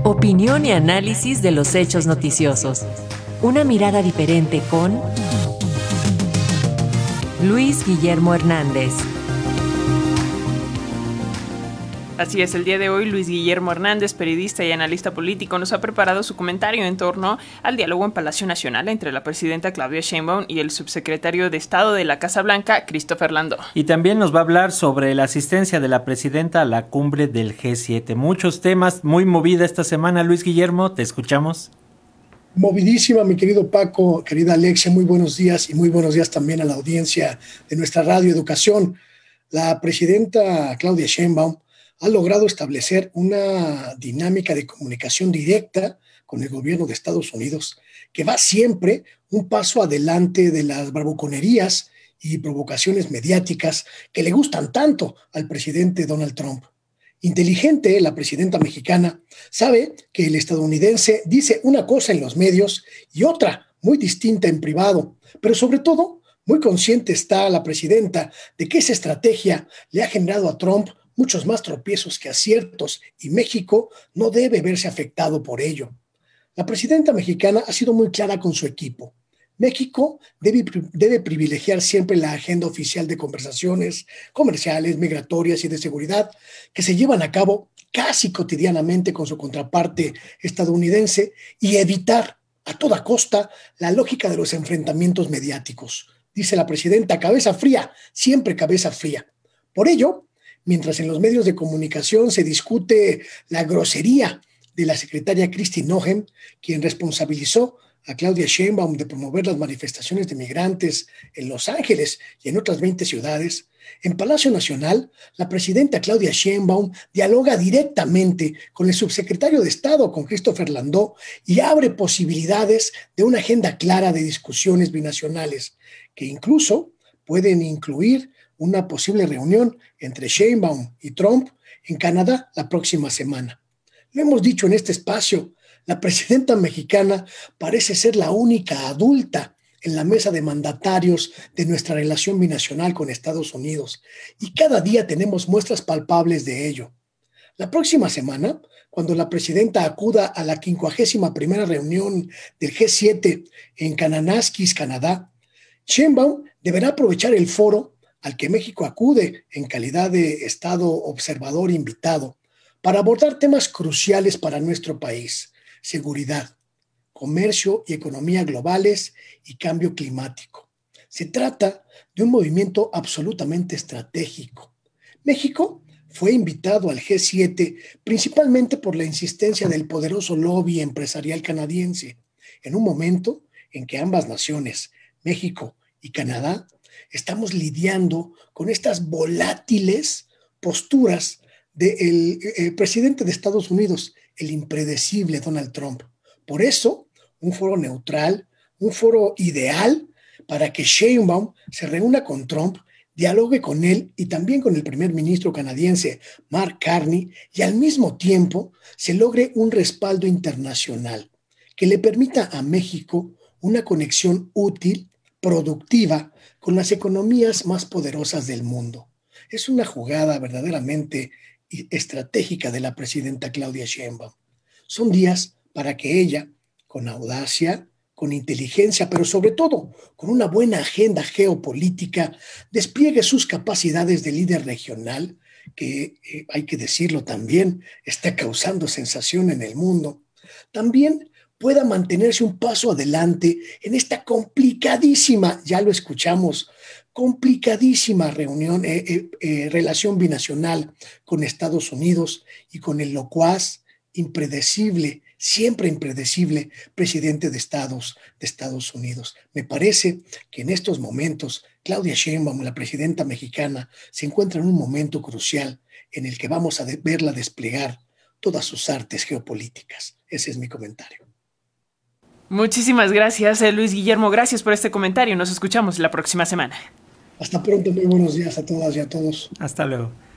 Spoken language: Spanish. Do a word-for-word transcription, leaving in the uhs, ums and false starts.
Opinión y análisis de los hechos noticiosos. Una mirada diferente con Luis Guillermo Hernández. Así es, el día de hoy Luis Guillermo Hernández, periodista y analista político, nos ha preparado su comentario en torno al diálogo en Palacio Nacional entre la presidenta Claudia Sheinbaum y el subsecretario de Estado de la Casa Blanca, Christopher Landó. Y también nos va a hablar sobre la asistencia de la presidenta a la cumbre del G siete. Muchos temas, muy movida esta semana. Luis Guillermo, te escuchamos. Movidísima, mi querido Paco, querida Alexia, muy buenos días y muy buenos días también a la audiencia de nuestra Radio Educación. La presidenta Claudia Sheinbaum ha logrado establecer una dinámica de comunicación directa con el gobierno de Estados Unidos que va siempre un paso adelante de las bravuconerías y provocaciones mediáticas que le gustan tanto al presidente Donald Trump. Inteligente, la presidenta mexicana sabe que el estadounidense dice una cosa en los medios y otra muy distinta en privado, pero sobre todo muy consciente está la presidenta de que esa estrategia le ha generado a Trump muchos más tropiezos que aciertos y México no debe verse afectado por ello. La presidenta mexicana ha sido muy clara con su equipo. México debe, debe privilegiar siempre la agenda oficial de conversaciones comerciales, migratorias y de seguridad que se llevan a cabo casi cotidianamente con su contraparte estadounidense y evitar a toda costa la lógica de los enfrentamientos mediáticos. Dice la presidenta, cabeza fría, siempre cabeza fría. Por ello, mientras en los medios de comunicación se discute la grosería de la secretaria Kristi Noem, quien responsabilizó a Claudia Sheinbaum de promover las manifestaciones de migrantes en Los Ángeles y en otras veinte ciudades, en Palacio Nacional, la presidenta Claudia Sheinbaum dialoga directamente con el subsecretario de Estado, con Christopher Landó, y abre posibilidades de una agenda clara de discusiones binacionales, que incluso pueden incluir una posible reunión entre Sheinbaum y Trump en Canadá la próxima semana. Lo hemos dicho en este espacio, la presidenta mexicana parece ser la única adulta en la mesa de mandatarios de nuestra relación binacional con Estados Unidos y cada día tenemos muestras palpables de ello. La próxima semana, cuando la presidenta acuda a la quincuagésima primera reunión del G siete en Kananaskis, Canadá, Sheinbaum deberá aprovechar el foro al que México acude en calidad de Estado observador invitado para abordar temas cruciales para nuestro país: seguridad, comercio y economía globales y cambio climático. Se trata de un movimiento absolutamente estratégico. México fue invitado al G siete principalmente por la insistencia del poderoso lobby empresarial canadiense, en un momento en que ambas naciones, México y Canadá, estamos lidiando con estas volátiles posturas del eh, presidente de Estados Unidos, el impredecible Donald Trump. Por eso, un foro neutral, un foro ideal para que Sheinbaum se reúna con Trump, dialogue con él y también con el primer ministro canadiense Mark Carney y al mismo tiempo se logre un respaldo internacional que le permita a México una conexión útil, productiva, con las economías más poderosas del mundo. Es una jugada verdaderamente estratégica de la presidenta Claudia Sheinbaum. Son días para que ella, con audacia, con inteligencia, pero sobre todo con una buena agenda geopolítica, despliegue sus capacidades de líder regional, que eh, hay que decirlo también, está causando sensación en el mundo. También pueda mantenerse un paso adelante en esta complicadísima, ya lo escuchamos, complicadísima reunión, eh, eh, eh, relación binacional con Estados Unidos y con el locuaz, impredecible, siempre impredecible presidente de Estados, de Estados Unidos. Me parece que en estos momentos Claudia Sheinbaum, la presidenta mexicana, se encuentra en un momento crucial en el que vamos a de- verla desplegar todas sus artes geopolíticas. Ese es mi comentario. Muchísimas gracias, eh, Luis Guillermo. Gracias por este comentario. Nos escuchamos la próxima semana. Hasta pronto, muy buenos días a todas y a todos. Hasta luego.